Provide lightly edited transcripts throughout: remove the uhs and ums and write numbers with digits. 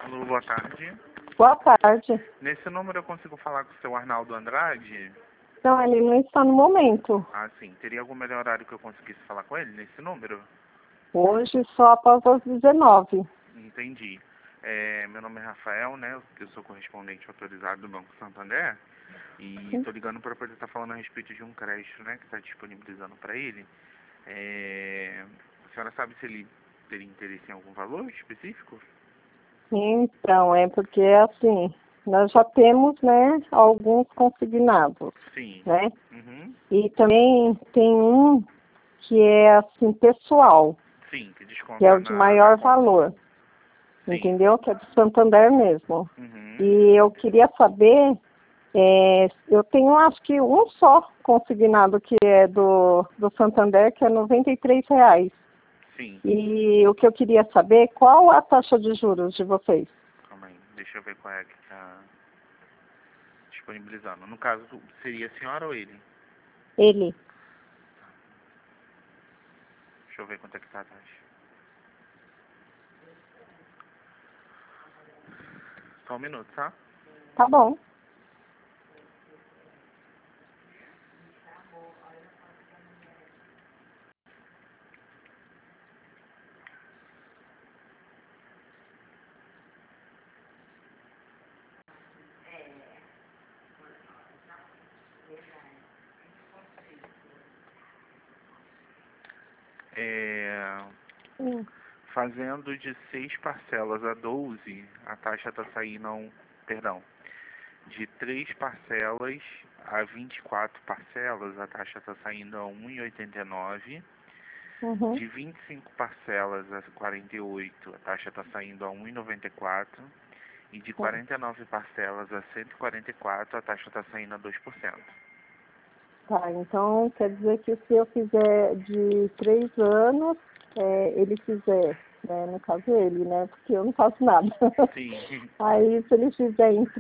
Alô, boa tarde. Boa tarde. Nesse número eu consigo falar com o seu Arnaldo Andrade? Não, ele não está no momento. Ah, sim. Teria algum melhor horário que eu conseguisse falar com ele nesse número? Hoje só após as 19. Entendi. Meu nome é Rafael, né? Eu sou correspondente autorizado do Banco Santander. E estou ligando para poder estar falando a respeito de um crédito, né? Que está disponibilizando para ele. A senhora sabe se ele teria interesse em algum valor específico? Então, é porque assim, nós já temos, né, alguns consignados, Sim. né? Uhum. E também tem um que é assim, pessoal, Sim, que desconta que é o de maior conta. valor, Sim. entendeu? Que é do Santander mesmo. Uhum. E eu queria saber, eu tenho acho que um só consignado que é do Santander, que é R$ 93. Sim. E o que eu queria saber, qual a taxa de juros de vocês? Calma aí. Deixa eu ver qual é que está disponibilizando. No caso, seria a senhora ou ele? Ele. Deixa eu ver quanto é que tá a taxa. Só um minuto, tá? Tá bom. Hum. Fazendo de 6 parcelas a 12, a taxa está saindo a perdão, de 3 parcelas a 24 parcelas, a taxa está saindo a 1,89. Uhum. De 25 parcelas a 48, a taxa está saindo a 1,94. E de 49 parcelas a 144, a taxa está saindo a 2%. Tá, então quer dizer que se eu fizer de 3 anos, ele fizer, né, no caso ele, né, porque eu não faço nada. Sim. Aí se ele fizer em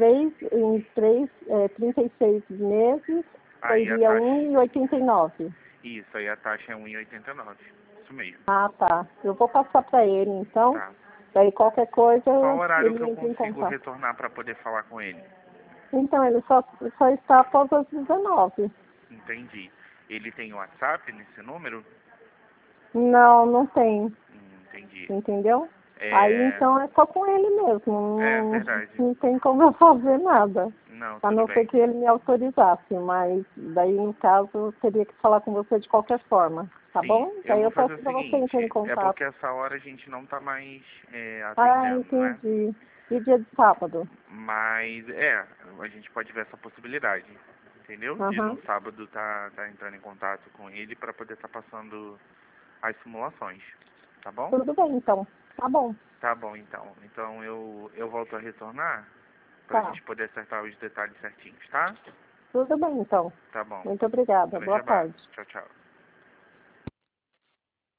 36 meses, Aí a seria taxa. 1,89. Isso, aí a taxa é 1,89. Isso mesmo. Ah, tá. Eu vou passar para ele, então. Tá. Daí qualquer coisa Qual horário que ele eu entra em consigo contato. retornar para poder falar com ele? Então, ele só está após as 19. Entendi. Ele tem WhatsApp nesse número? Não, não tem. Entendi. Entendeu? Aí É, então é só com ele mesmo. Não, verdade. não tem como eu fazer nada. Não, A tudo não ser bem. que ele me autorizasse. Mas daí, no caso, eu teria que falar com você de qualquer forma. Tá Sim, bom? eu Daí vou eu fazer peço o para você entrar em seguinte, é contato. porque essa hora a gente não tá mais Ah, atendendo, né? entendi. E dia de sábado? Mas, a gente pode ver essa possibilidade, entendeu? De no Aham. sábado tá entrando em contato com ele para poder estar passando as simulações, tá bom? Tudo bem, então. Tá bom. Tá bom, então. Então eu volto a retornar pra Tá. gente poder acertar os detalhes certinhos, tá? Tudo bem, então. Tá bom. Muito obrigada. Grande Boa abraço. tarde. Tchau, tchau.